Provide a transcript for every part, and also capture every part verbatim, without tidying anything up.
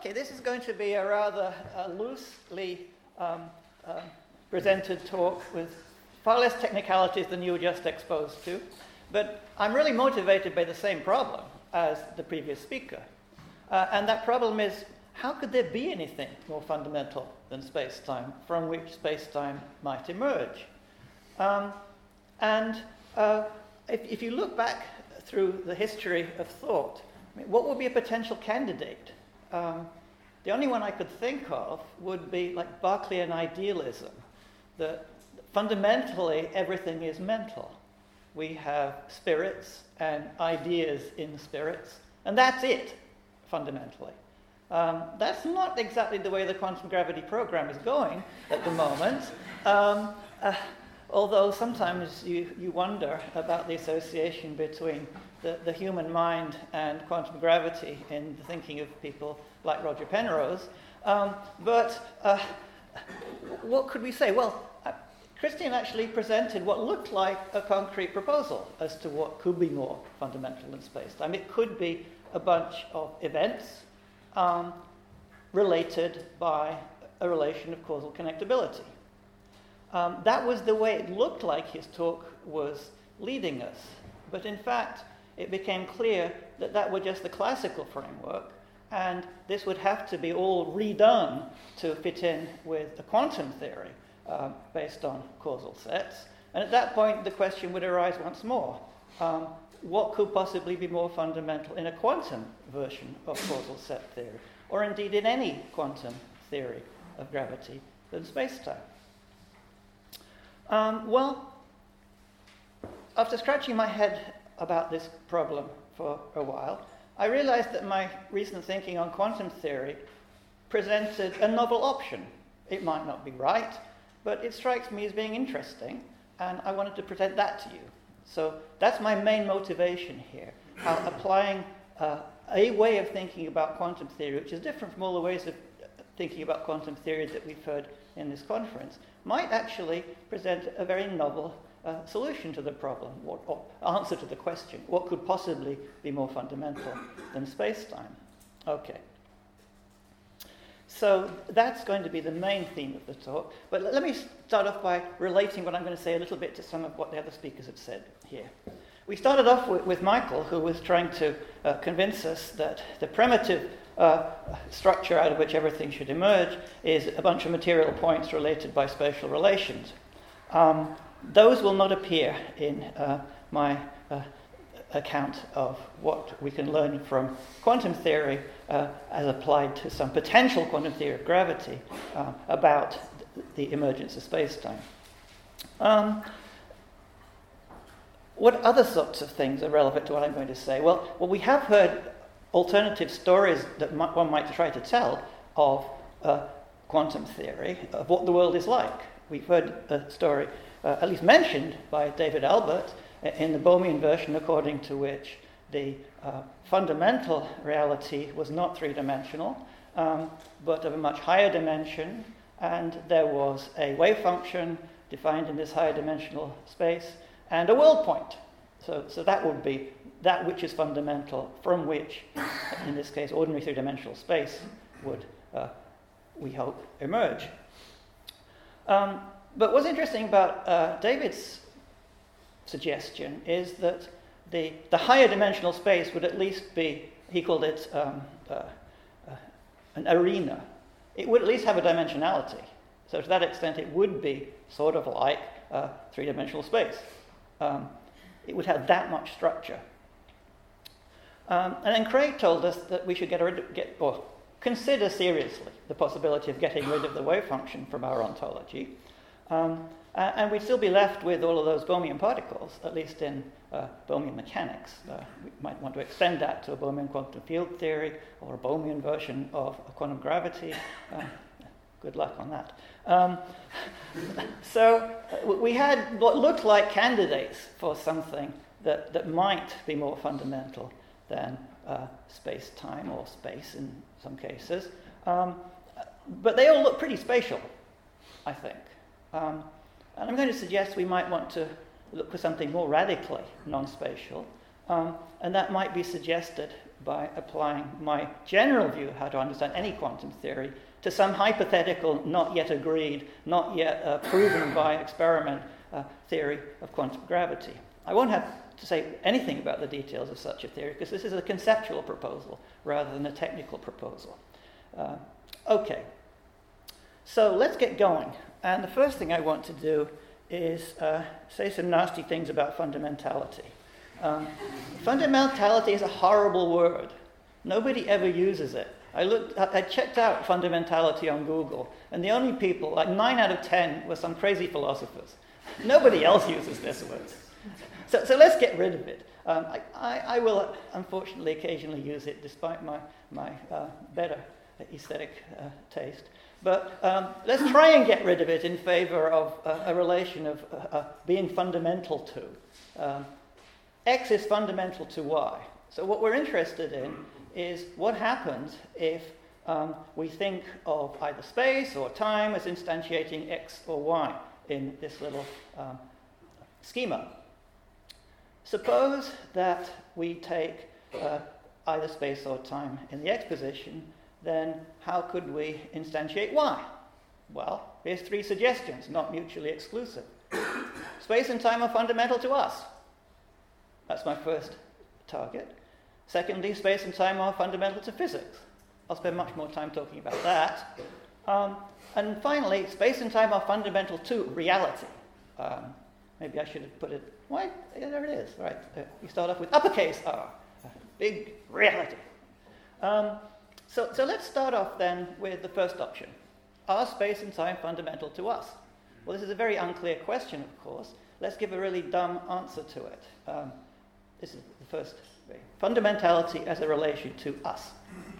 Okay, this is going to be a rather uh, loosely um, uh, presented talk with far less technicalities than you were just exposed to, but I'm really motivated by the same problem as the previous speaker. Uh, and that problem is, how could there be anything more fundamental than space-time from which space-time might emerge? Um, and uh, if, if you look back through the history of thought, I mean, what would be a potential candidate? Um, the only one I could think of would be like Berkeleyan idealism, that fundamentally everything is mental. We have spirits and ideas in spirits, and that's it, fundamentally. Um, that's not exactly the way the quantum gravity program is going at the moment, um, uh, although sometimes you, you wonder about the association between the, the human mind and quantum gravity in the thinking of people like Roger Penrose. Um, but uh, what could we say? Well, uh, Christian actually presented what looked like a concrete proposal as to what could be more fundamental than space-time. It could be a bunch of events um, related by a relation of causal connectability. Um, that was the way it looked like his talk was leading us. But in fact, it became clear that that was just the classical framework, and this would have to be all redone to fit in with a quantum theory uh, based on causal sets. And at that point, the question would arise once more. Um, what could possibly be more fundamental in a quantum version of causal set theory, or indeed in any quantum theory of gravity than space-time? Um, well, after scratching my head about this problem for a while, I realized that my recent thinking on quantum theory presented a novel option. It might not be right, but it strikes me as being interesting, and I wanted to present that to you. So that's my main motivation here, how applying uh, a way of thinking about quantum theory, which is different from all the ways of thinking about quantum theory that we've heard in this conference, might actually present a very novel uh, solution to the problem, or, or answer to the question, what could possibly be more fundamental than space-time? Okay. So that's going to be the main theme of the talk, but let me start off by relating what I'm going to say a little bit to some of what the other speakers have said here. We started off with, with Michael, who was trying to uh, convince us that the primitive uh, structure out of which everything should emerge is a bunch of material points related by spatial relations. Um, those will not appear in uh, my uh, account of what we can learn from quantum theory uh, as applied to some potential quantum theory of gravity uh, about the emergence of space-time. Um, what other sorts of things are relevant to what I'm going to say? Well, well we have heard alternative stories that m- one might try to tell of uh, quantum theory, of what the world is like. We've heard a story, uh, at least mentioned by David Albert, in the Bohmian version, according to which the uh, fundamental reality was not three-dimensional, um, but of a much higher dimension, and there was a wave function defined in this higher dimensional space, and a world point. So, so that would be that which is fundamental, from which, in this case, ordinary three-dimensional space would, uh, we hope, emerge. Um, but what's interesting about uh, David's suggestion is that the, the higher dimensional space would at least be, he called it um, uh, uh, an arena. It would at least have a dimensionality. So to that extent, it would be sort of like uh, three-dimensional space. Um, it would have that much structure. Um, and then Craig told us that we should get rid of, get, or consider seriously the possibility of getting rid of the wave function from our ontology. Um, uh, and we'd still be left with all of those Bohmian particles, at least in uh, Bohmian mechanics. Uh, we might want to extend that to a Bohmian quantum field theory or a Bohmian version of quantum gravity. Uh, good luck on that. Um, so uh, we had what looked like candidates for something that, that might be more fundamental than uh, space-time or space in some cases. Um, but they all look pretty spatial, I think. Um, and I'm going to suggest we might want to look for something more radically non-spatial, um, and that might be suggested by applying my general view of how to understand any quantum theory to some hypothetical, not yet agreed, not yet uh, proven by experiment uh, theory of quantum gravity. I won't have to say anything about the details of such a theory because this is a conceptual proposal rather than a technical proposal. Uh, okay, so let's get going. And the first thing I want to do is uh, say some nasty things about fundamentality. Um, fundamentality is a horrible word. Nobody ever uses it. I looked, I checked out fundamentality on Google, and the only people, like nine out of ten, were some crazy philosophers. Nobody else uses this word. So, so let's get rid of it. Um, I, I, I will, unfortunately, occasionally use it, despite my, my uh, better aesthetic uh, taste. But um, let's try and get rid of it in favor of uh, a relation of uh, uh, being fundamental to. Um, X is fundamental to Y. So what we're interested in is what happens if um, we think of either space or time as instantiating X or Y in this little um, schema. Suppose that we take uh, either space or time in the X position, then how could we instantiate Y? Well, here's three suggestions, not mutually exclusive. Space and time are fundamental to us. That's my first target. Secondly, space and time are fundamental to physics. I'll spend much more time talking about that. Um, and finally, space and time are fundamental to reality. Um, maybe I should have put it, why? Yeah, there it is, right. Uh, we start off with uppercase R, big reality. Um, so, so let's start off then with the first option. Are space and time fundamental to us? Well, this is a very unclear question, of course. Let's give a really dumb answer to it. Um, this is the first way. Fundamentality as a relation to us.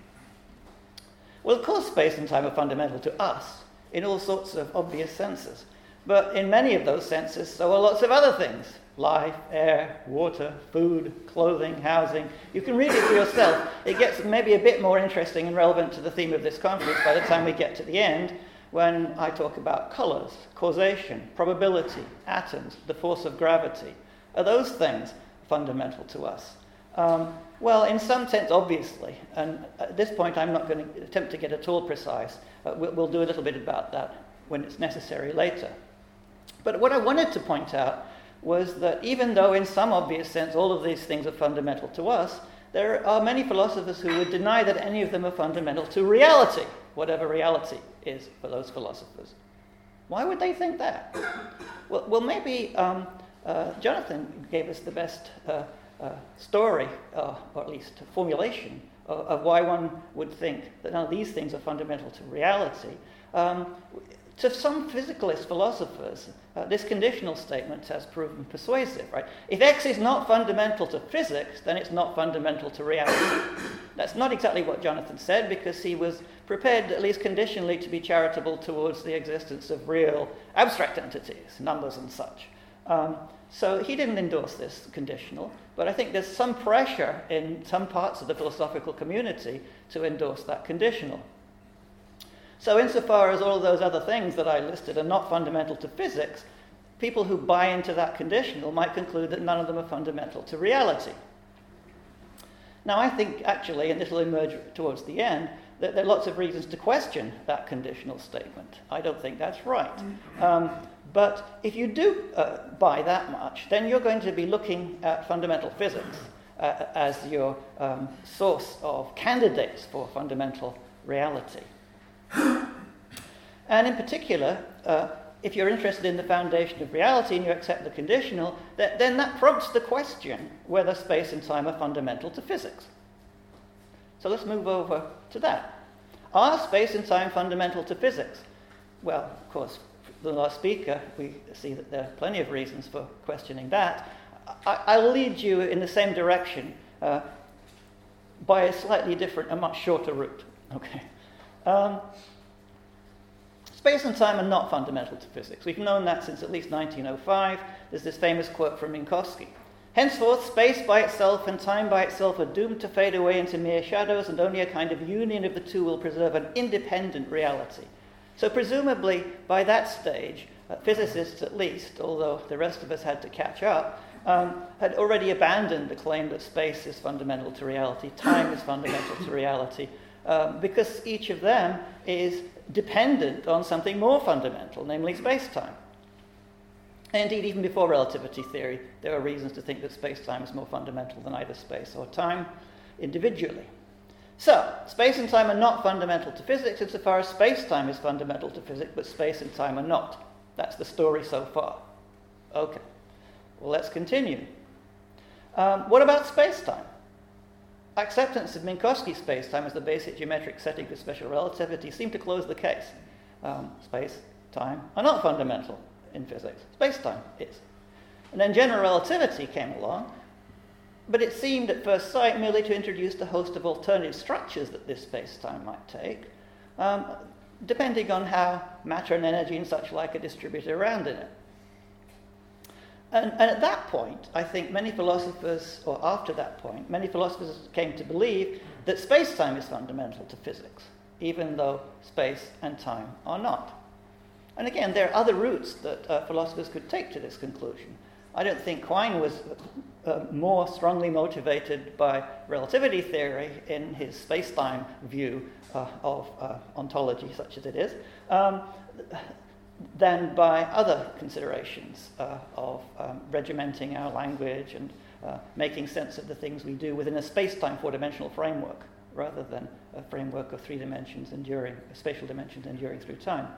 Well, of course, space and time are fundamental to us in all sorts of obvious senses. But in many of those senses, so are lots of other things. Life, air, water, food, clothing, housing. You can read it for yourself. It gets maybe a bit more interesting and relevant to the theme of this conference by the time we get to the end, when I talk about colors, causation, probability, atoms, the force of gravity. Are those things fundamental to us? Um, well, in some sense, obviously. And at this point, I'm not going to attempt to get at all precise. Uh, we'll, we'll do a little bit about that when it's necessary later. But what I wanted to point out was that even though in some obvious sense all of these things are fundamental to us, there are many philosophers who would deny that any of them are fundamental to reality, whatever reality is for those philosophers. Why would they think that? Well, well maybe um, uh, Jonathan gave us the best uh, uh, story, uh, or at least formulation, of, of why one would think that none of these things are fundamental to reality. Um, To some physicalist philosophers, uh, this conditional statement has proven persuasive, right? If X is not fundamental to physics, then it's not fundamental to reality. That's not exactly what Jonathan said, because he was prepared, at least conditionally, to be charitable towards the existence of real abstract entities, numbers and such. Um, so he didn't endorse this conditional, but I think there's some pressure in some parts of the philosophical community to endorse that conditional. So insofar as all of those other things that I listed are not fundamental to physics, people who buy into that conditional might conclude that none of them are fundamental to reality. Now I think actually, and this will emerge towards the end, that there are lots of reasons to question that conditional statement. I don't think that's right. Um, but if you do uh, buy that much, then you're going to be looking at fundamental physics uh, as your um, source of candidates for fundamental reality. And in particular, uh, if you're interested in the foundation of reality and you accept the conditional, th- then that prompts the question whether space and time are fundamental to physics. So let's move over to that. Are space and time fundamental to physics? Well, of course, the last speaker, we see that there are plenty of reasons for questioning that. I- I'll lead you in the same direction uh, by a slightly different, a much shorter route. Okay. Um, space and time are not fundamental to physics. We've known that since at least nineteen oh five. There's this famous quote from Minkowski. Henceforth, space by itself and time by itself are doomed to fade away into mere shadows, and only a kind of union of the two will preserve an independent reality. So presumably, by that stage, uh, physicists at least, although the rest of us had to catch up, um, had already abandoned the claim that space is fundamental to reality, time is fundamental to reality, um, because each of them is dependent on something more fundamental, namely space-time. And indeed, even before relativity theory, there are reasons to think that space-time is more fundamental than either space or time individually. So, space and time are not fundamental to physics insofar as space-time is fundamental to physics, but space and time are not. That's the story so far. Okay, well, let's continue. Um, what about space-time? Acceptance of Minkowski space-time as the basic geometric setting for special relativity seemed to close the case. Um, space, time are not fundamental in physics. Space-time is. And then general relativity came along, but it seemed at first sight merely to introduce a host of alternative structures that this space-time might take, um, depending on how matter and energy and such like are distributed around in it. And, and at that point, I think many philosophers, or after that point, many philosophers came to believe that space-time is fundamental to physics, even though space and time are not. And again, there are other routes that uh, philosophers could take to this conclusion. I don't think Quine was uh, more strongly motivated by relativity theory in his space-time view uh, of uh, ontology, such as it is, um, than by other considerations uh, of um, regimenting our language and uh, making sense of the things we do within a space-time four-dimensional framework, rather than a framework of three dimensions enduring, spatial dimensions enduring through time.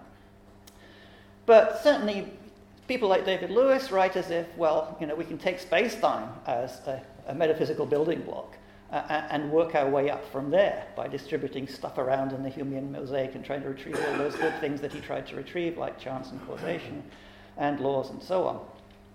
But certainly, people like David Lewis write as if, well, you know, we can take space-time as a, a metaphysical building block uh, and work our way up from there by distributing stuff around in the Humean mosaic and trying to retrieve all those good things that he tried to retrieve, like chance and causation and laws and so on.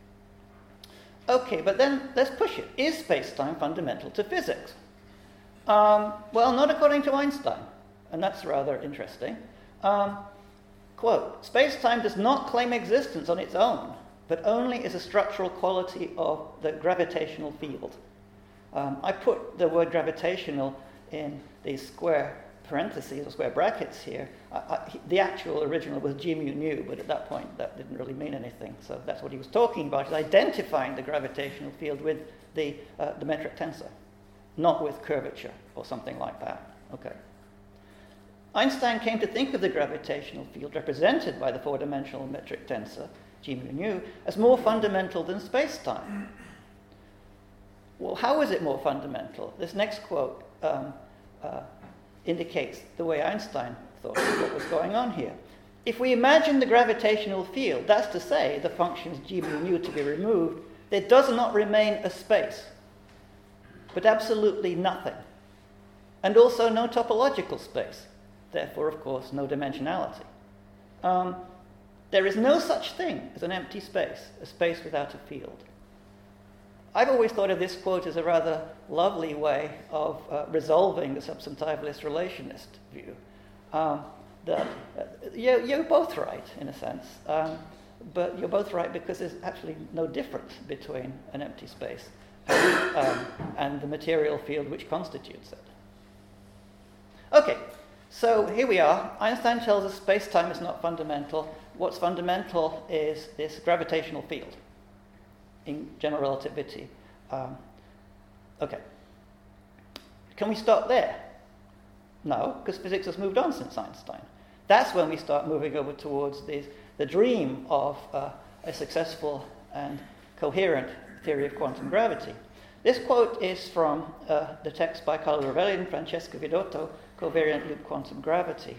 Okay, but then let's push it. Is space-time fundamental to physics? Um, well, not according to Einstein, and that's rather interesting. Um, Quote, space-time does not claim existence on its own, but only as a structural quality of the gravitational field. Um, I put the word gravitational in these square parentheses or square brackets here. I, I, the actual original was G mu nu, but at that point that didn't really mean anything. So that's what he was talking about, is identifying the gravitational field with the, uh, the metric tensor, not with curvature or something like that. Okay. Einstein came to think of the gravitational field represented by the four-dimensional metric tensor, G mu nu, as more fundamental than space-time. Well, how is it more fundamental? This next quote um, uh, indicates the way Einstein thought of what was going on here. If we imagine the gravitational field, that's to say, the functions G mu nu to be removed, there does not remain a space, but absolutely nothing, and also no topological space. Therefore, of course, no dimensionality. Um, there is no such thing as an empty space, a space without a field. I've always thought of this quote as a rather lovely way of uh, resolving the substantivalist relationist view. Um, that uh, you're, you're both right, in a sense, um, but you're both right because there's actually no difference between an empty space and, um, and the material field which constitutes it. Okay. So here we are. Einstein tells us space-time is not fundamental. What's fundamental is this gravitational field in general relativity. Um, okay. Can we stop there? No, because physics has moved on since Einstein. That's when we start moving over towards these, the dream of uh, a successful and coherent theory of quantum gravity. This quote is from uh, the text by Carlo Rovelli and Francesco Vidotto, Covariant Loop Quantum Gravity.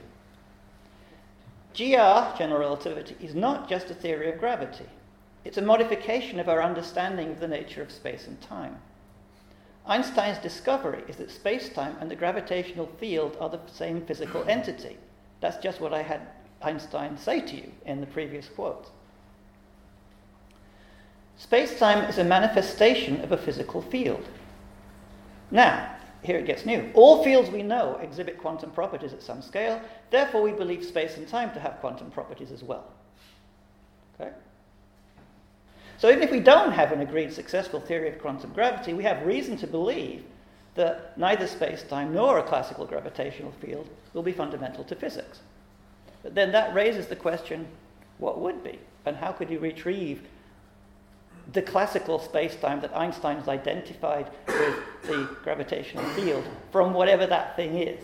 G R, general relativity, is not just a theory of gravity. It's a modification of our understanding of the nature of space and time. Einstein's discovery is that space-time and the gravitational field are the same physical entity. That's just what I had Einstein say to you in the previous quote. Space-time is a manifestation of a physical field. Now, here it gets new. All fields we know exhibit quantum properties at some scale, therefore we believe space and time to have quantum properties as well. Okay? So even if we don't have an agreed successful theory of quantum gravity, we have reason to believe that neither space-time nor a classical gravitational field will be fundamental to physics. But then that raises the question, what would be? And how could you retrieve the classical space-time that Einstein has identified with the gravitational field from whatever that thing is.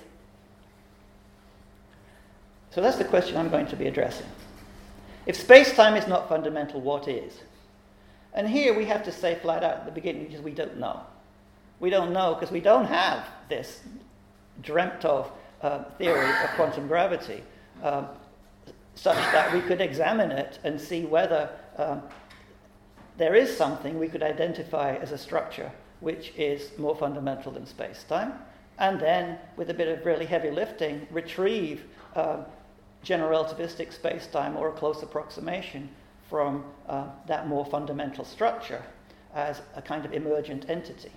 So that's the question I'm going to be addressing. If space-time is not fundamental, what is? And here we have to say flat out at the beginning, because we don't know. We don't know because we don't have this dreamt of uh, theory of quantum gravity um, such that we could examine it and see whether um, there is something we could identify as a structure which is more fundamental than space-time, and then, with a bit of really heavy lifting, retrieve um, general relativistic space-time or a close approximation from uh, that more fundamental structure as a kind of emergent entity.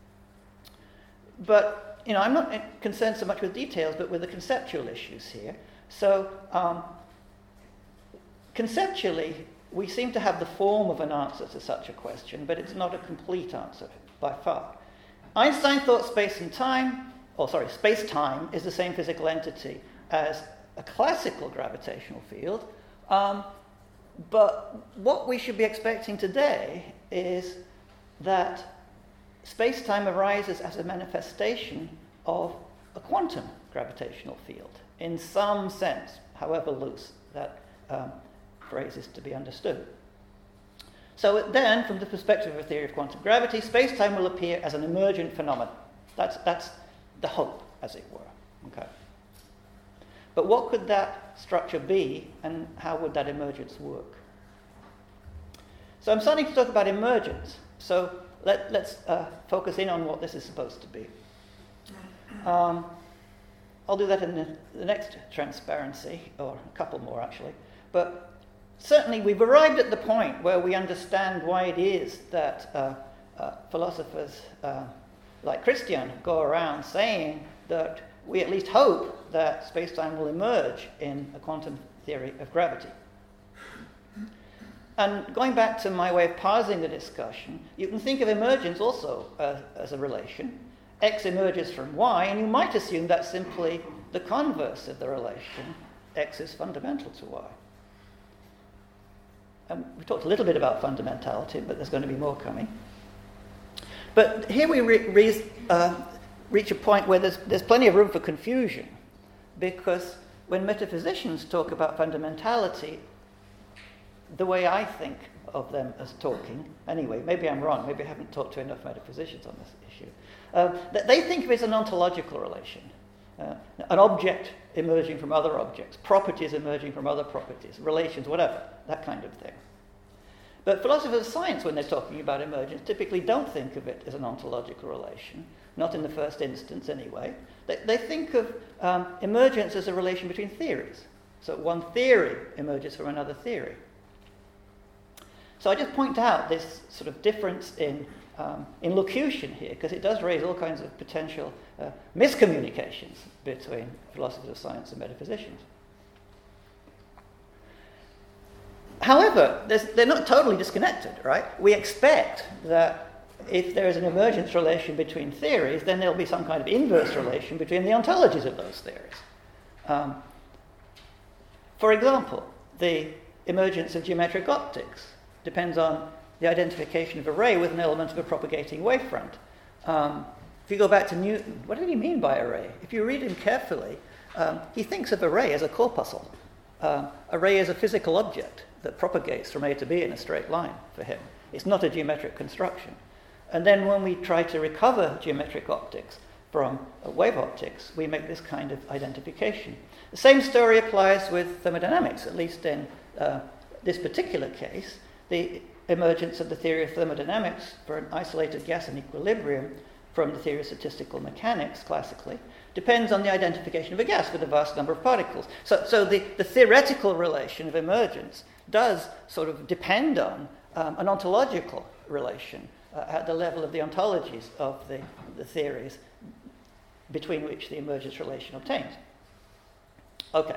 But, you know, I'm not concerned so much with details, but with the conceptual issues here. So, um, conceptually, we seem to have the form of an answer to such a question, but it's not a complete answer by far. Einstein thought space and time, or sorry, space-time is the same physical entity as a classical gravitational field, um, but what we should be expecting today is that space-time arises as a manifestation of a quantum gravitational field, in some sense, however loose that um, phrase is to be understood. So then, from the perspective of a theory of quantum gravity, space-time will appear as an emergent phenomenon. That's, that's the hope, as it were. Okay. But what could that structure be, and how would that emergence work? So I'm starting to talk about emergence. So let, let's uh, focus in on what this is supposed to be. Um, I'll do that in the, the next transparency, or a couple more actually. But certainly we've arrived at the point where we understand why it is that uh, uh, philosophers uh, like Christian go around saying that we at least hope that space-time will emerge in a quantum theory of gravity. And going back to my way of parsing the discussion, you can think of emergence also uh, as a relation. X emerges from Y, and you might assume that's simply the converse of the relation. X is fundamental to Y. Um, we talked a little bit about fundamentality, but there's going to be more coming. But here we re- re- uh, reach a point where there's, there's plenty of room for confusion, because when metaphysicians talk about fundamentality, the way I think of them as talking, anyway, maybe I'm wrong, maybe I haven't talked to enough metaphysicians on this issue, uh, they think of it as an ontological relation, uh, an object emerging from other objects, properties emerging from other properties, relations, whatever, that kind of thing. But philosophers of science, when they're talking about emergence, typically don't think of it as an ontological relation, not in the first instance anyway. They, they think of um, emergence as a relation between theories. So one theory emerges from another theory. So I just point out this sort of difference in, um, in locution here, because it does raise all kinds of potential uh, miscommunications between philosophers of science and metaphysicians. However, they're not totally disconnected, right? We expect that if there is an emergence relation between theories, then there'll be some kind of inverse relation between the ontologies of those theories. Um, for example, the emergence of geometric optics depends on the identification of a ray with an element of a propagating wavefront. Um, if you go back to Newton, what did he mean by a ray? If you read him carefully, um, he thinks of a ray as a corpuscle. Um, a ray is a physical object that propagates from A to B in a straight line for him. It's not a geometric construction. And then when we try to recover geometric optics from uh, wave optics, we make this kind of identification. The same story applies with thermodynamics, at least in uh, this particular case. The emergence of the theory of thermodynamics for an isolated gas in equilibrium from the theory of statistical mechanics, classically, depends on the identification of a gas with a vast number of particles. So, so the, the theoretical relation of emergence does sort of depend on um, an ontological relation uh, at the level of the ontologies of the, the theories between which the emergence relation obtains. Okay.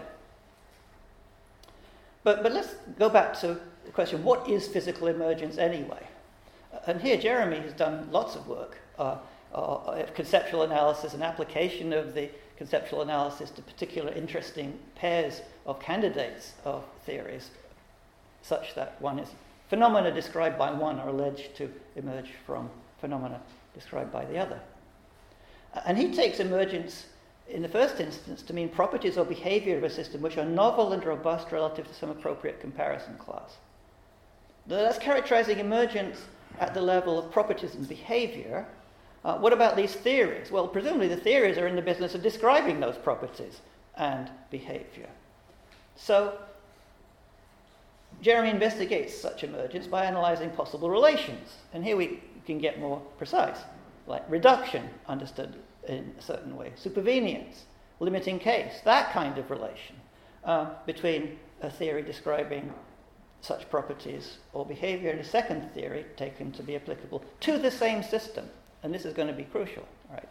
But, but let's go back to the question, what is physical emergence anyway? Uh, and here Jeremy has done lots of work, uh, uh, conceptual analysis and application of the conceptual analysis to particular interesting pairs of candidates of theories, such that one is Phenomena described by one are alleged to emerge from phenomena described by the other. And he takes emergence in the first instance to mean properties or behavior of a system which are novel and robust relative to some appropriate comparison class. That's characterizing emergence at the level of properties and behavior. Uh, what about these theories? Well, presumably the theories are in the business of describing those properties and behavior. So Jeremy investigates such emergence by analyzing possible relations. And here we can get more precise, like reduction, understood in a certain way, supervenience, limiting case, that kind of relation uh, between a theory describing such properties or behavior and a second theory taken to be applicable to the same system. And this is going to be crucial, right?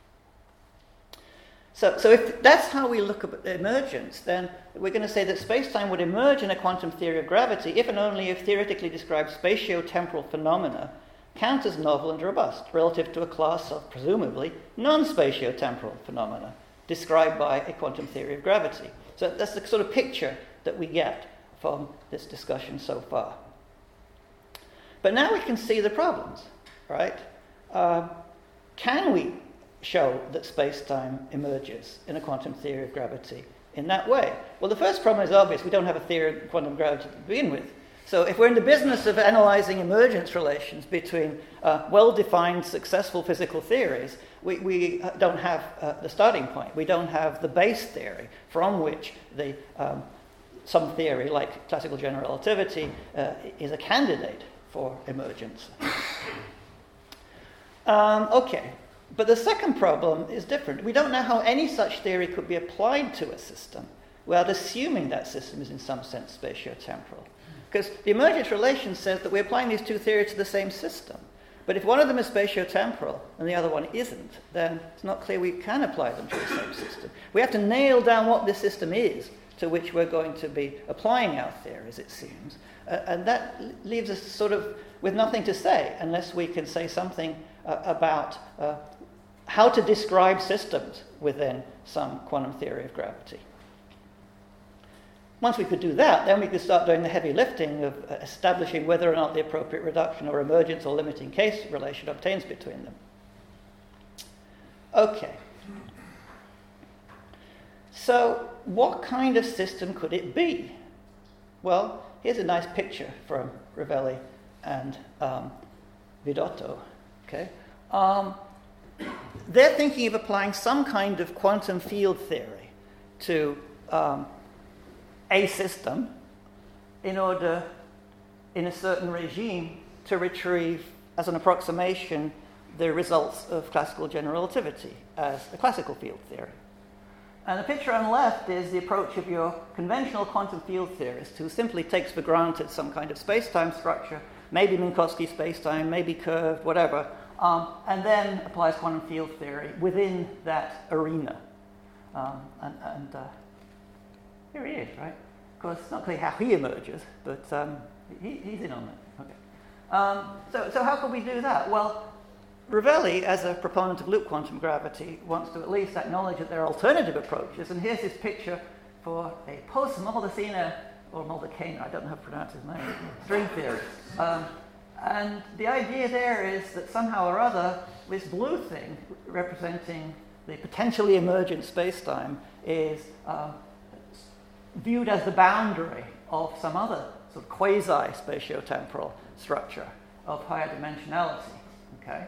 So, so if that's how we look at emergence, then we're going to say that space-time would emerge in a quantum theory of gravity if and only if theoretically described spatio-temporal phenomena count as novel and robust relative to a class of, presumably, non-spatio-temporal phenomena described by a quantum theory of gravity. So that's the sort of picture that we get from this discussion so far. But now we can see the problems, right? Uh, can we show that space-time emerges in a quantum theory of gravity in that way? Well, the first problem is obvious. We don't have a theory of quantum gravity to begin with. So if we're in the business of analyzing emergence relations between uh, well-defined, successful physical theories, we, we don't have uh, the starting point. We don't have the base theory from which the um, some theory, like classical general relativity, uh, is a candidate for emergence. Um, okay, but the second problem is different. We don't know how any such theory could be applied to a system without assuming that system is in some sense spatio-temporal. Because the emergence relation says that we're applying these two theories to the same system. But if one of them is spatio-temporal and the other one isn't, then it's not clear we can apply them to the same system. We have to nail down what this system is to which we're going to be applying our theories, it seems. Uh, and that leaves us sort of with nothing to say unless we can say something uh, about uh, how to describe systems within some quantum theory of gravity. Once we could do that, then we could start doing the heavy lifting of uh, establishing whether or not the appropriate reduction or emergence or limiting case relation obtains between them. Okay. So what kind of system could it be? Well, here's a nice picture from Rovelli and um, Vidotto. Okay. Um, they're thinking of applying some kind of quantum field theory to um, a system in order, in a certain regime, to retrieve, as an approximation, the results of classical general relativity as a classical field theory. And the picture on the left is the approach of your conventional quantum field theorist who simply takes for granted some kind of space-time structure, maybe Minkowski space-time, maybe curved, whatever, um, and then applies quantum field theory within that arena. Um, and and uh, Here he is, right? Of course, it's not clear how he emerges, but um, he, he's in on it. Okay. Um, so, so how could we do that? Well, Rovelli, as a proponent of loop quantum gravity, wants to at least acknowledge that there are alternative approaches, and here's his picture for a post-Maldacena, or Maldacena, I don't know how to pronounce his name, string theory. Um, and the idea there is that somehow or other, this blue thing representing the potentially emergent spacetime is uh, viewed as the boundary of some other sort of quasi-spatio-temporal structure of higher dimensionality. Okay,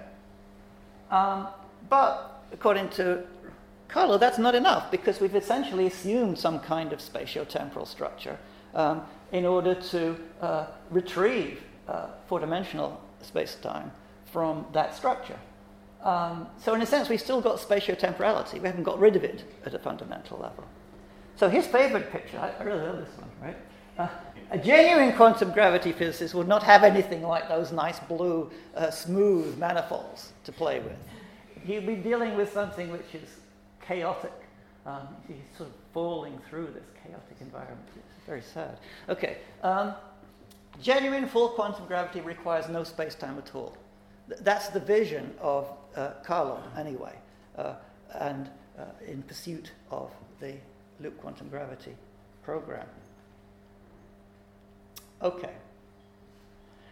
um, but according to Carlo, that's not enough because we've essentially assumed some kind of spatio-temporal structure um, in order to uh, retrieve uh, four-dimensional space-time from that structure. Um, so in a sense, we've still got spatio-temporality. We haven't got rid of it at a fundamental level. So his favorite picture, I, I really love this one, right? Uh, a genuine quantum gravity physicist would not have anything like those nice blue, uh, smooth manifolds to play with. He'd be dealing with something which is chaotic. Um, he's sort of falling through this chaotic environment. It's very sad. Okay. Um, genuine full quantum gravity requires no space-time at all. Th- that's the vision of uh, Carlo, anyway, uh, and uh, in pursuit of the loop quantum gravity program. Okay.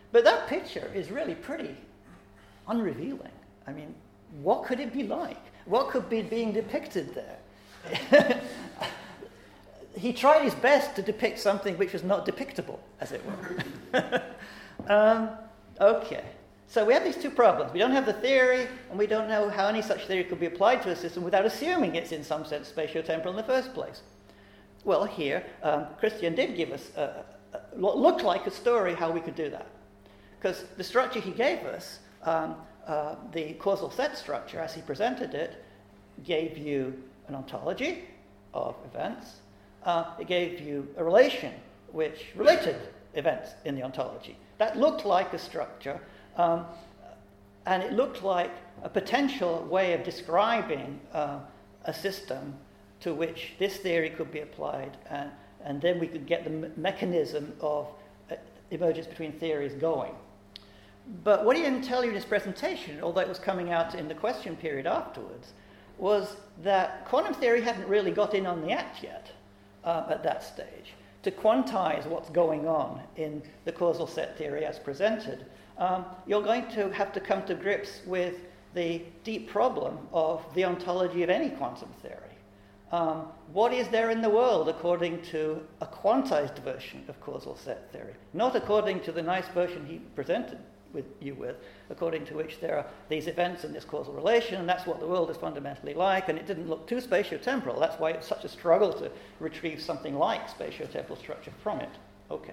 But that picture is really pretty unrevealing. I mean, what could it be like? What could be being depicted there? He tried his best to depict something which was not depictable, as it were. um, okay, so we have these two problems. We don't have the theory, and we don't know how any such theory could be applied to a system without assuming it's in some sense spatiotemporal in the first place. Well, here, um, Christian did give us a, a, what looked like a story how we could do that. Because the structure he gave us, um, uh, the causal set structure as he presented it, gave you an ontology of events. Uh, it gave you a relation which related events in the ontology. That looked like a structure, um, and it looked like a potential way of describing uh, a system to which this theory could be applied, and, and then we could get the me- mechanism of uh, emergence between theories going. But what he didn't tell you in his presentation, although it was coming out in the question period afterwards, was that quantum theory hadn't really got in on the act yet. Uh, at that stage, to quantize what's going on in the causal set theory as presented, um, you're going to have to come to grips with the deep problem of the ontology of any quantum theory. Um, what is there in the world according to a quantized version of causal set theory? Not according to the nice version he presented with you with, according to which there are these events in this causal relation, and that's what the world is fundamentally like, and it didn't look too spatiotemporal. That's why it's such a struggle to retrieve something like spatiotemporal structure from it. Okay.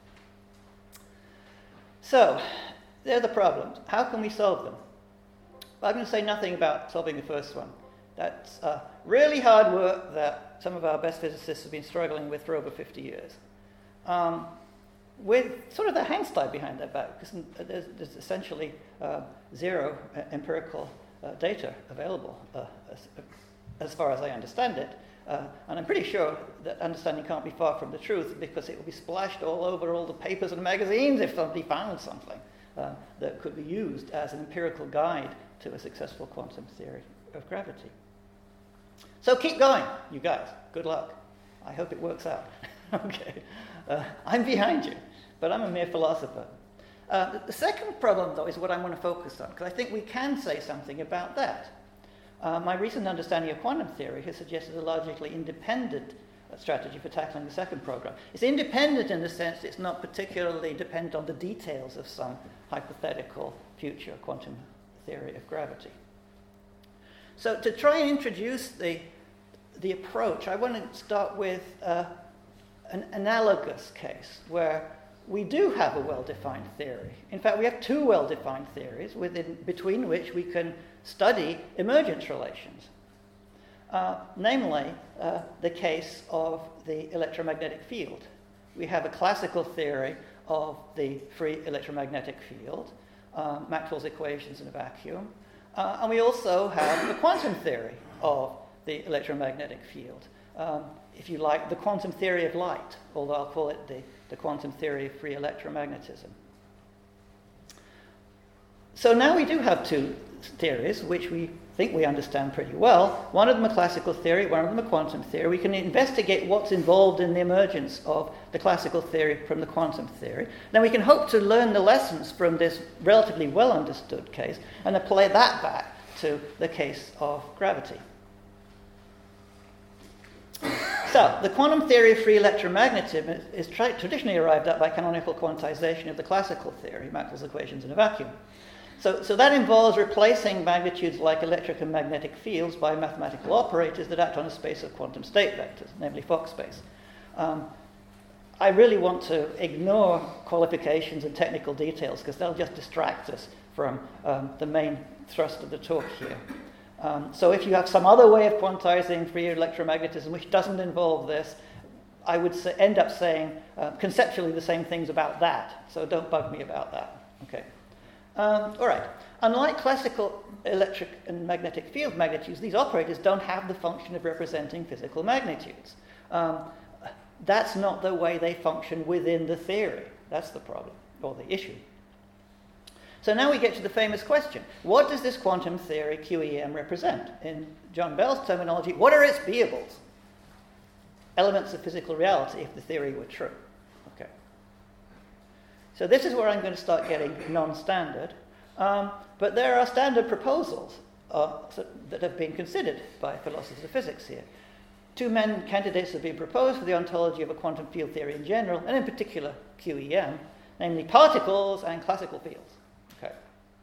So, they're the problems. How can we solve them? Well, I'm going to say nothing about solving the first one. That's uh, really hard work that some of our best physicists have been struggling with for over fifty years. Um, with sort of the hands tied behind their back, because there's, there's essentially uh, zero uh, empirical uh, data available, uh, as, as far as I understand it. Uh, and I'm pretty sure that understanding can't be far from the truth, because it will be splashed all over all the papers and magazines if somebody found something uh, that could be used as an empirical guide to a successful quantum theory of gravity. So keep going, you guys. Good luck. I hope it works out. Okay. Uh, I'm behind you, but I'm a mere philosopher. Uh, the second problem, though, is what I want to focus on, because I think we can say something about that. Uh, my recent understanding of quantum theory has suggested a logically independent uh, strategy for tackling the second program. It's independent in the sense it's not particularly dependent on the details of some hypothetical future quantum theory of gravity. So to try and introduce the, the approach, I want to start with uh, an analogous case where we do have a well-defined theory. In fact, we have two well-defined theories within, between which we can study emergence relations. Uh, namely, uh, the case of the electromagnetic field. We have a classical theory of the free electromagnetic field, uh, Maxwell's equations in a vacuum, uh, and we also have the quantum theory of the electromagnetic field. Um, if you like, the quantum theory of light, although I'll call it the, the quantum theory of free electromagnetism. So now we do have two theories which we think we understand pretty well. One of them a classical theory, one of them a quantum theory. We can investigate what's involved in the emergence of the classical theory from the quantum theory. Then we can hope to learn the lessons from this relatively well understood case and apply that back to the case of gravity. So, the quantum theory of free electromagnetism is, is tra- traditionally arrived at by canonical quantization of the classical theory, Maxwell's equations in a vacuum. So, so that involves replacing magnitudes like electric and magnetic fields by mathematical operators that act on a space of quantum state vectors, namely Fock space. Um, I really want to ignore qualifications and technical details because they'll just distract us from um, the main thrust of the talk here. Um, so if you have some other way of quantizing free electromagnetism which doesn't involve this, I would say, end up saying uh, conceptually the same things about that. So don't bug me about that. Okay. Um, all right. Unlike classical electric and magnetic field magnitudes, these operators don't have the function of representing physical magnitudes. Um, that's not the way they function within the theory. That's the problem, or the issue. So now we get to the famous question. What does this quantum theory Q E M represent? In John Bell's terminology, what are its beables? Elements of physical reality, if the theory were true. Okay. So this is where I'm going to start getting non-standard. Um, but there are standard proposals uh, that have been considered by philosophers of physics here. Two main candidates have been proposed for the ontology of a quantum field theory in general, and in particular Q E M, namely particles and classical fields. Okay.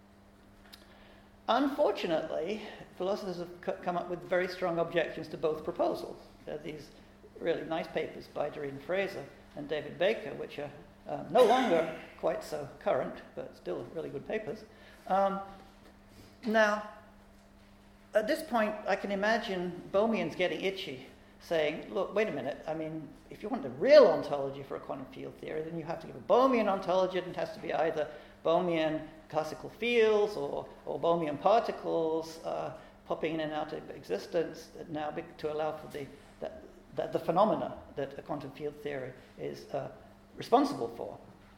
Unfortunately, philosophers have c- come up with very strong objections to both proposals. There are these really nice papers by Doreen Fraser and David Baker, which are uh, no longer quite so current, but still really good papers. Um, now, at this point, I can imagine Bohmians getting itchy, saying, look, wait a minute, I mean, if you want the real ontology for a quantum field theory, then you have to give a Bohmian ontology, and it has to be either Bohmian classical fields or, or Bohmian particles uh, popping in and out of existence now be, to allow for the, the, the, the phenomena that a quantum field theory is uh, responsible for.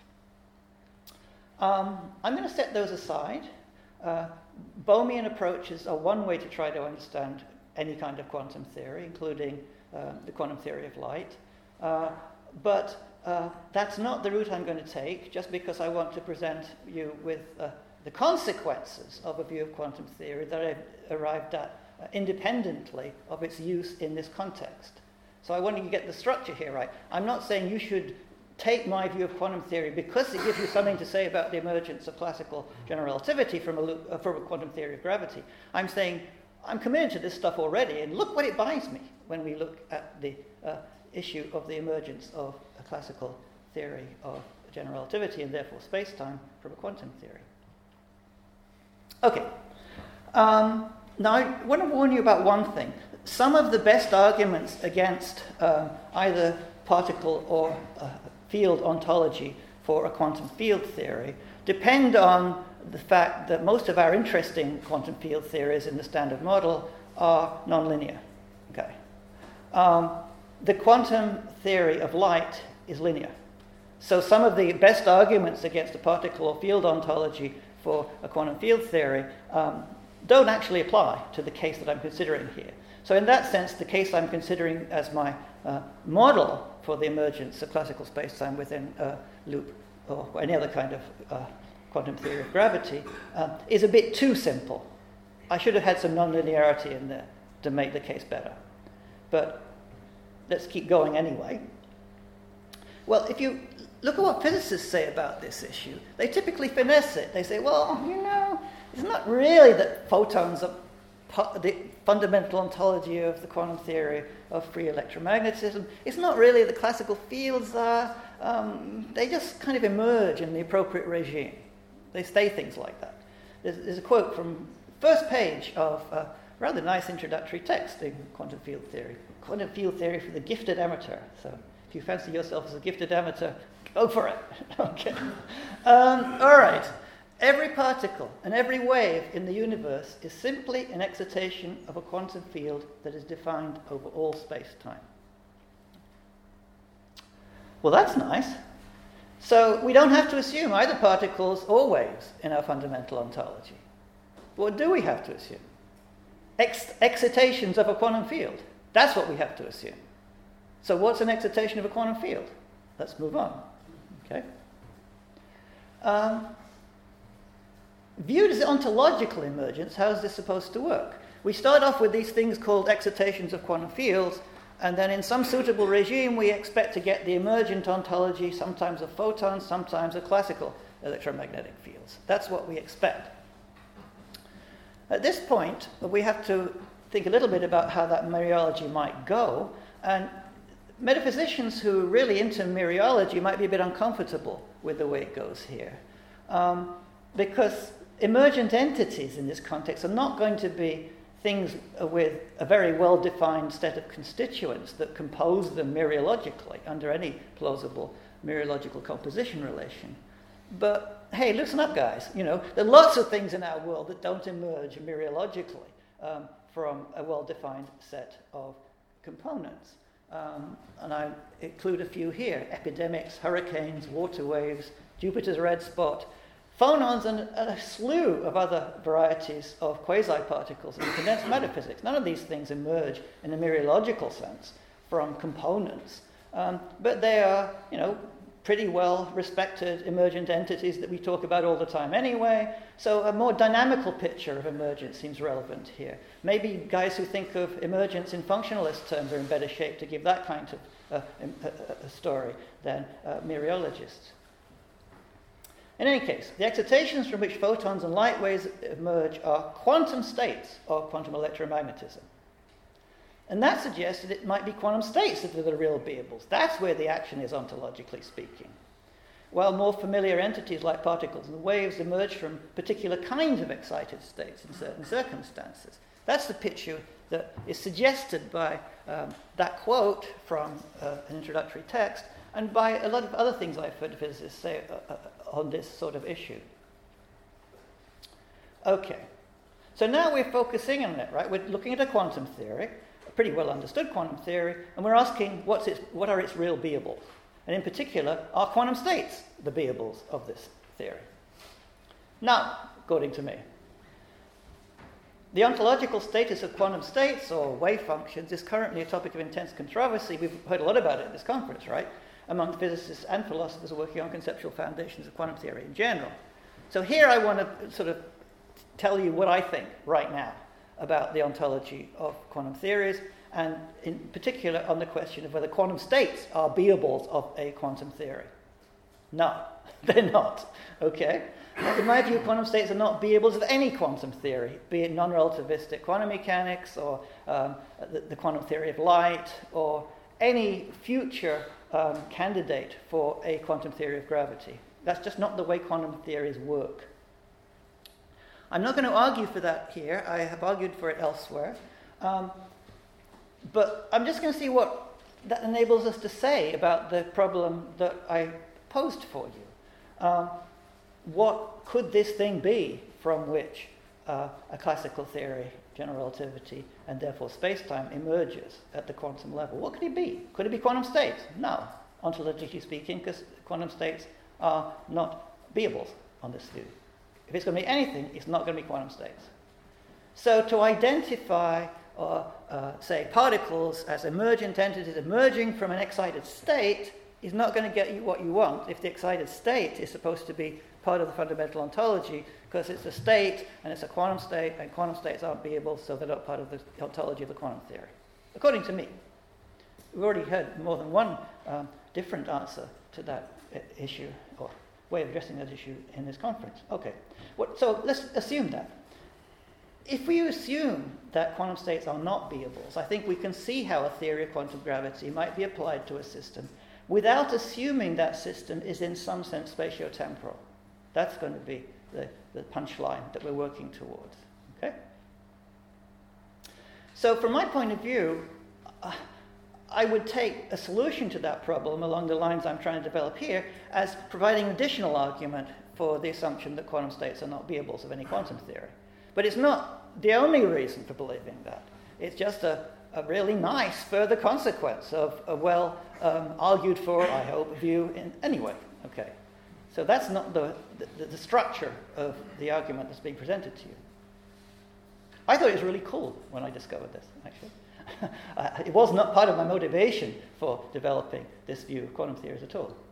Um, I'm going to set those aside. Uh, Bohmian approaches are one way to try to understand any kind of quantum theory, including uh, the quantum theory of light. Uh, but uh, that's not the route I'm going to take, just because I want to present you with uh, the consequences of a view of quantum theory that I've arrived at uh, independently of its use in this context. So I want you to get the structure here right. I'm not saying you should take my view of quantum theory because it gives you something to say about the emergence of classical general relativity from a, uh, from a quantum theory of gravity. I'm saying I'm committed to this stuff already, and look what it buys me when we look at the uh, issue of the emergence of a classical theory of general relativity and therefore space-time from a quantum theory. Okay. Um, now I want to warn you about one thing. Some of the best arguments against um, either particle or uh, field ontology for a quantum field theory depend on the fact that most of our interesting quantum field theories in the Standard Model are nonlinear. Okay. Um, the quantum theory of light is linear. So some of the best arguments against a particle or field ontology for a quantum field theory um, don't actually apply to the case that I'm considering here. So in that sense, the case I'm considering as my uh, model for the emergence of classical spacetime within a loop or any other kind of uh, quantum theory of gravity uh, is a bit too simple. I should have had some nonlinearity in there to make the case better. But let's keep going anyway. Well, if you look at what physicists say about this issue, they typically finesse it. They say, well, you know, it's not really that photons are the fundamental ontology of the quantum theory of free electromagnetism. It's not really the classical fields are. Um, they just kind of emerge in the appropriate regime. They say things like that. There's, there's a quote from the first page of a rather nice introductory text in quantum field theory. Quantum field theory for the gifted amateur. So if you fancy yourself as a gifted amateur, go for it. Okay. Um, all right. Every particle and every wave in the universe is simply an excitation of a quantum field that is defined over all space-time. Well, that's nice. So we don't have to assume either particles or waves in our fundamental ontology. What do we have to assume? Ex- excitations of a quantum field. That's what we have to assume. So what's an excitation of a quantum field? Let's move on. Okay. Um, Viewed as ontological emergence, how is this supposed to work? We start off with these things called excitations of quantum fields, and then in some suitable regime we expect to get the emergent ontology, sometimes of photons, sometimes of classical electromagnetic fields. That's what we expect. At this point, we have to think a little bit about how that mereology might go, and metaphysicians who are really into mereology might be a bit uncomfortable with the way it goes here. Um, because emergent entities in this context are not going to be things with a very well-defined set of constituents that compose them mereologically under any plausible mereological composition relation. But hey, listen up, guys. You know, there are lots of things in our world that don't emerge mereologically um, from a well-defined set of components. Um, and I include a few here: epidemics, hurricanes, water waves, Jupiter's red spot, phonons, and a slew of other varieties of quasi-particles in condensed matter physics. None of these things emerge in a mereological sense from components, um, but they are, you know, pretty well-respected emergent entities that we talk about all the time anyway. So a more dynamical picture of emergence seems relevant here. Maybe guys who think of emergence in functionalist terms are in better shape to give that kind of uh, a, a story than uh, mereologists. In any case, the excitations from which photons and light waves emerge are quantum states of quantum electromagnetism. And that suggests that it might be quantum states that are the real beables. That's where the action is ontologically speaking. While more familiar entities like particles and waves emerge from particular kinds of excited states in certain circumstances. That's the picture that is suggested by um, that quote from uh, an introductory text and by a lot of other things I've heard physicists say uh, uh, on this sort of issue. Okay, so now we're focusing on it, right? We're looking at a quantum theory, a pretty well understood quantum theory, and we're asking what's its, what are its real beables? And in particular, are quantum states the beables of this theory? Now, according to me, the ontological status of quantum states or wave functions is currently a topic of intense controversy. We've heard a lot about it at this conference, right? Among physicists and philosophers working on conceptual foundations of quantum theory in general. So here I want to sort of tell you what I think right now about the ontology of quantum theories, and in particular on the question of whether quantum states are beables of a quantum theory. No, they're not, okay? In my view, quantum states are not beables of any quantum theory, be it non-relativistic quantum mechanics or um, the, the quantum theory of light or any future um, candidate for a quantum theory of gravity. That's just not the way quantum theories work. I'm not going to argue for that here. I have argued for it elsewhere. Um, but I'm just going to see what that enables us to say about the problem that I posed for you. Um, what could this thing be from which uh, a classical theory, general relativity, and therefore space-time emerges at the quantum level? What could it be? Could it be quantum states? No, ontologically speaking, because quantum states are not beables on this view. If it's going to be anything, it's not going to be quantum states. So to identify, or uh, say, particles as emergent entities emerging from an excited state is not going to get you what you want if the excited state is supposed to be part of the fundamental ontology, because it's a state and it's a quantum state, and quantum states aren't beables, so they're not part of the ontology of the quantum theory, according to me. We've already heard more than one um, different answer to that uh, issue, or way of addressing that issue in this conference. Okay, what, so let's assume that. If we assume that quantum states are not beables, I think we can see how a theory of quantum gravity might be applied to a system without assuming that system is in some sense spatiotemporal. That's going to be the, the punchline that we're working towards. Okay? So from my point of view, uh, I would take a solution to that problem along the lines I'm trying to develop here as providing additional argument for the assumption that quantum states are not beables of any quantum theory. But it's not the only reason for believing that. It's just a, a really nice further consequence of a well um, argued for, I hope, view in anyway. Okay. So that's not the, the, the structure of the argument that's being presented to you. I thought it was really cool when I discovered this, actually. uh, it was not part of my motivation for developing this view of quantum theories at all.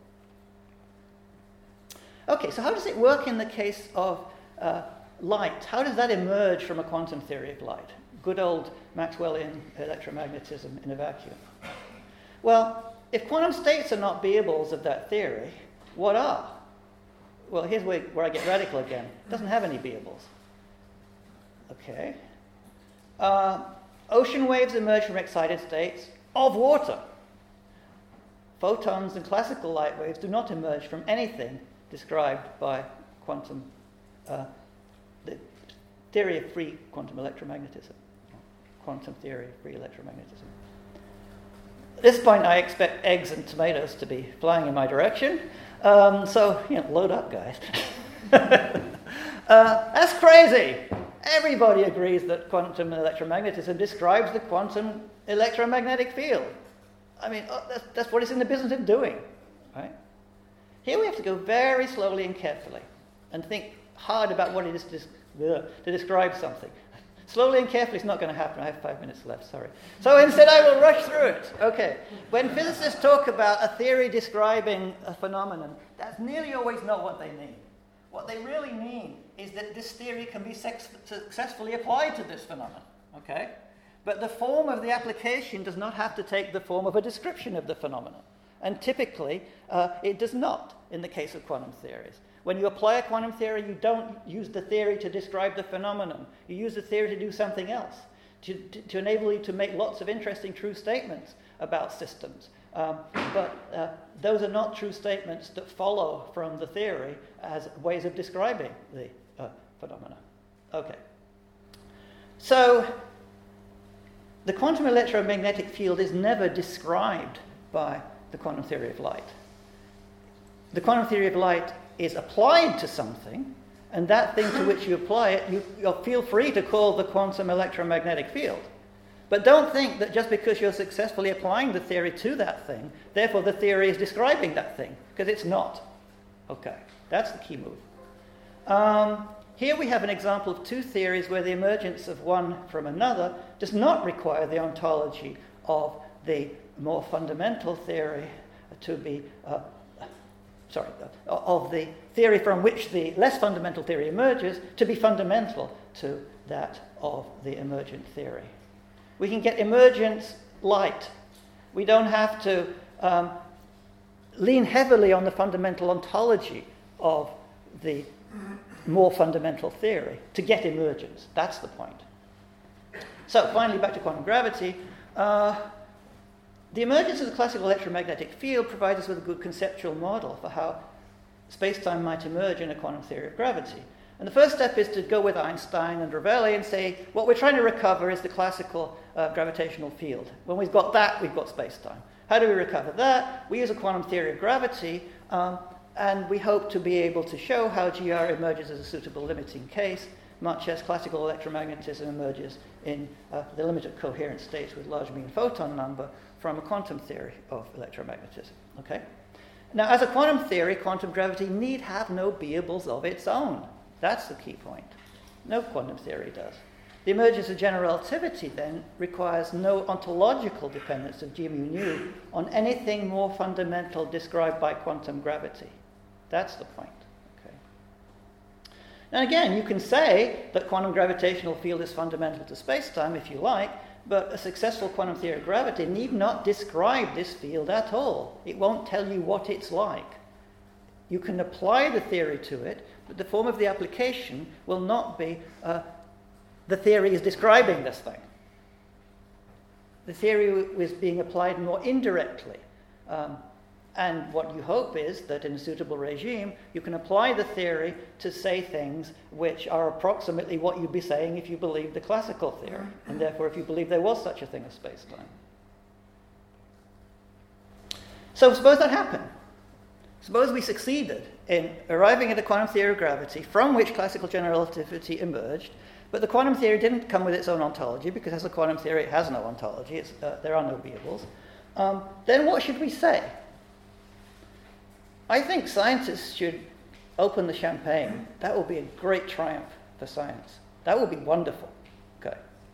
Okay, so how does it work in the case of uh, light? How does that emerge from a quantum theory of light? Good old Maxwellian electromagnetism in a vacuum. Well, if quantum states are not beables of that theory, what are? Well, here's where, where I get radical again. It doesn't have any beables. Okay. Uh, ocean waves emerge from excited states of water. Photons and classical light waves do not emerge from anything described by quantum, uh, the theory of free quantum electromagnetism. Quantum theory of free electromagnetism. At this point, I expect eggs and tomatoes to be flying in my direction. Um, so, you know, load up, guys. uh, that's crazy. Everybody agrees that quantum electromagnetism describes the quantum electromagnetic field. I mean, oh, that's, that's what it's in the business of doing, right? Here we have to go very slowly and carefully and think hard about what it is to, des- to describe something. Slowly and carefully is not going to happen. I have five minutes left, sorry. So instead I will rush through it. Okay. When physicists talk about a theory describing a phenomenon, that's nearly always not what they mean. What they really mean is that this theory can be sex- successfully applied to this phenomenon. Okay? But the form of the application does not have to take the form of a description of the phenomenon. And typically, uh, it does not in the case of quantum theories. When you apply a quantum theory, you don't use the theory to describe the phenomenon. You use the theory to do something else, to, to, to enable you to make lots of interesting true statements about systems. Um, but uh, those are not true statements that follow from the theory as ways of describing the uh, phenomena. Okay. So, the quantum electromagnetic field is never described by the quantum theory of light. The quantum theory of light is applied to something, and that thing to which you apply it, you, you feel free to call the quantum electromagnetic field. But don't think that just because you're successfully applying the theory to that thing, therefore the theory is describing that thing, because it's not. Okay, that's the key move. Um, here we have an example of two theories where the emergence of one from another does not require the ontology of the more fundamental theory to be uh, sorry, of the theory from which the less fundamental theory emerges to be fundamental to that of the emergent theory. We can get emergence light. We don't have to um, lean heavily on the fundamental ontology of the more fundamental theory to get emergence. That's the point. So finally, back to quantum gravity. Uh, The emergence of the classical electromagnetic field provides us with a good conceptual model for how space-time might emerge in a quantum theory of gravity. And the first step is to go with Einstein and Ravelli and say, what we're trying to recover is the classical uh, gravitational field. When we've got that, we've got space-time. How do we recover that? We use a quantum theory of gravity, um, and we hope to be able to show how G R emerges as a suitable limiting case, much as classical electromagnetism emerges in uh, the limited coherent states with large mean photon number from a quantum theory of electromagnetism. Okay? Now, as a quantum theory, quantum gravity need have no beables of its own. That's the key point. No quantum theory does. The emergence of general relativity, then, requires no ontological dependence of G mu nu on anything more fundamental described by quantum gravity. That's the point. Okay. Now, again, you can say that quantum gravitational field is fundamental to space-time, if you like, but a successful quantum theory of gravity need not describe this field at all. It won't tell you what it's like. You can apply the theory to it, but the form of the application will not be uh, the theory is describing this thing. The theory was being applied more indirectly. Um, and what you hope is that in a suitable regime, you can apply the theory to say things which are approximately what you'd be saying if you believed the classical theory, and therefore if you believed there was such a thing as space-time. So suppose that happened. Suppose we succeeded in arriving at a quantum theory of gravity from which classical general relativity emerged, but the quantum theory didn't come with its own ontology, because as a quantum theory it has no ontology, it's, uh, there are no beables. Um, then what should we say? I think scientists should open the champagne. That will be a great triumph for science. That would be wonderful. Okay.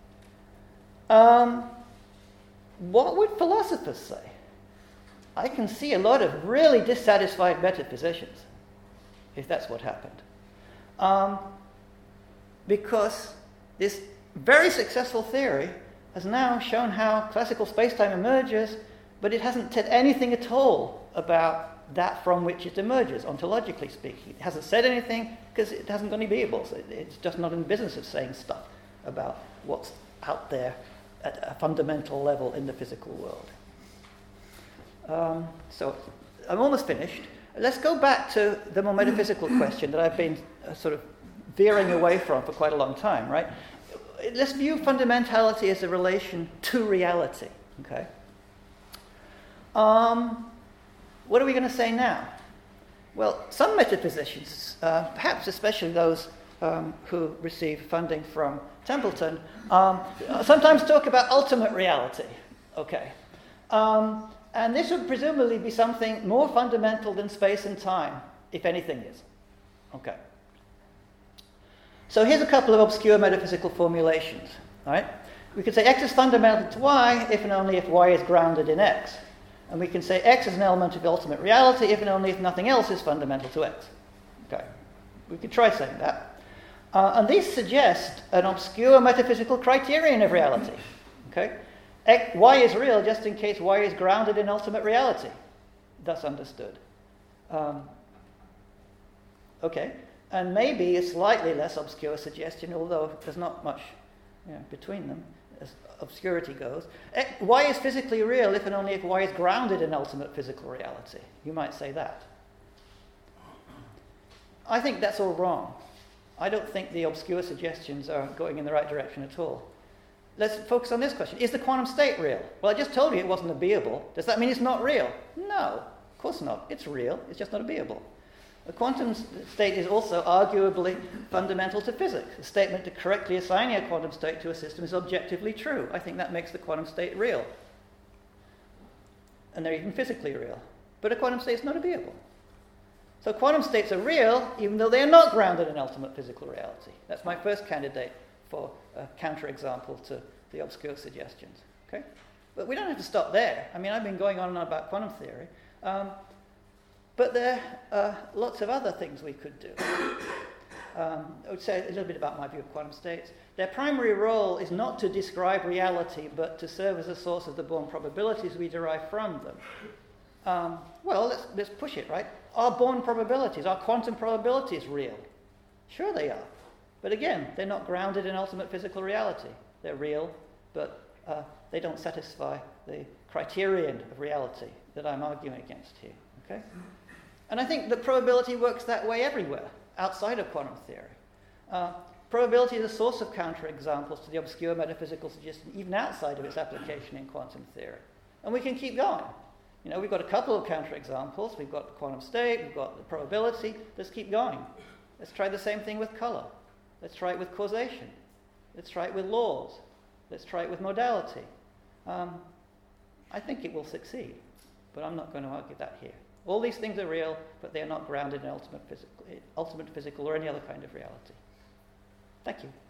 Um, what would philosophers say? I can see a lot of really dissatisfied metaphysicians, if that's what happened. Um, because this very successful theory has now shown how classical spacetime emerges, but it hasn't said anything at all about that from which it emerges, ontologically speaking. It hasn't said anything because it hasn't got any beables. It, it's just not in the business of saying stuff about what's out there at a fundamental level in the physical world. Um, so I'm almost finished. Let's go back to the more metaphysical question that I've been uh, sort of veering away from for quite a long time, right? Let's view fundamentality as a relation to reality, okay? Um, what are we going to say now? Well, some metaphysicians, uh, perhaps especially those um, who receive funding from Templeton, um, sometimes talk about ultimate reality, okay? Um, and this would presumably be something more fundamental than space and time, if anything is, okay? So here's a couple of obscure metaphysical formulations. All right? We could say x is fundamental to y if and only if y is grounded in x. And we can say x is an element of ultimate reality if and only if nothing else is fundamental to x. Okay. We could try saying that. Uh, and these suggest an obscure metaphysical criterion of reality. Okay? X, y is real just in case y is grounded in ultimate reality. Thus understood. Um, okay. And maybe a slightly less obscure suggestion, although there's not much you know, between them as obscurity goes. X, y is physically real if and only if y is grounded in ultimate physical reality. You might say that. I think that's all wrong. I don't think the obscure suggestions are going in the right direction at all. Let's focus on this question. Is the quantum state real? Well, I just told you it wasn't a beable. Does that mean it's not real? No, of course not. It's real. It's just not a beable. A quantum state is also arguably fundamental to physics. A statement to correctly assigning a quantum state to a system is objectively true. I think that makes the quantum state real. And they're even physically real. But a quantum state is not a beable. So quantum states are real, even though they are not grounded in ultimate physical reality. That's my first candidate for a counterexample to the obscure suggestions. Okay? But we don't have to stop there. I mean, I've been going on and on about quantum theory. Um, but there are lots of other things we could do. Um, I would say a little bit about my view of quantum states. Their primary role is not to describe reality, but to serve as a source of the Born probabilities we derive from them. Um, well, let's, let's push it, right? Are Born probabilities, are quantum probabilities real? Sure they are. But again, they're not grounded in ultimate physical reality. They're real, but uh, they don't satisfy the criterion of reality that I'm arguing against here. Okay? And I think that probability works that way everywhere, outside of quantum theory. Uh, probability is a source of counterexamples to the obscure metaphysical suggestion, even outside of its application in quantum theory. And we can keep going. You know, we've got a couple of counterexamples. We've got the quantum state, we've got the probability. Let's keep going. Let's try the same thing with color. Let's try it with causation. Let's try it with laws. Let's try it with modality. Um, I think it will succeed, but I'm not going to argue that here. All these things are real, but they are not grounded in ultimate physical, ultimate physical or any other kind of reality. Thank you.